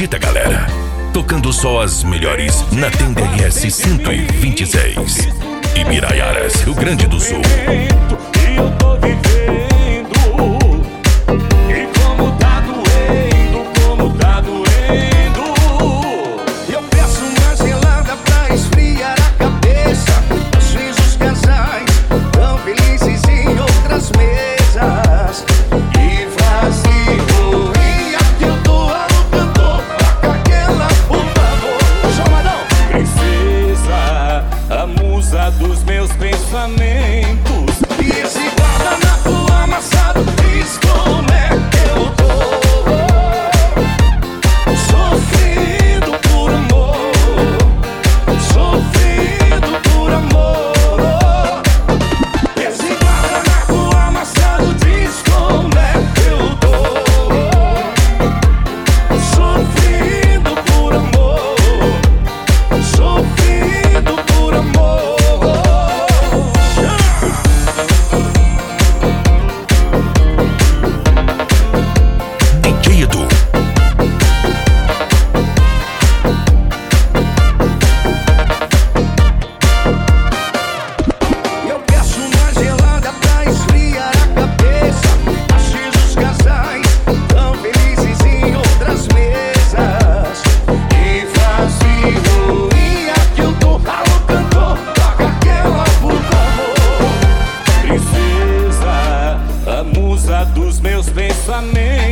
Acredita, galera? Tocando só as melhores na TNDRS 126. Ibiraiaras, Rio Grande do Sul. E eu tô vivendo. E como tá doendo, como tá doendo. Eu peço uma gelada pra esfriar a cabeça. Às vezes os casais tão felizes em outras mesas. E vazio, e aqui eu tô alugando. Toca aquela, por favor. Chamadão! Princesa, a musa dos meus pensamentos. E esse guardanapo amassado diz como é que eu tô. Sofrendo por amor, sofrendo por amor. Esse guardanapo amassado diz como é que eu tô. Sofrendo por amor, sofrendo por amor. DJ Edu. Eu peço uma gelada pra esfriar a cabeça. Às vezes os casais tão felizes em outras mesas. E vazio, e aqui eu tô alugando. Toca aquela, por favor. Princesa, a musa dos meus pensamentos.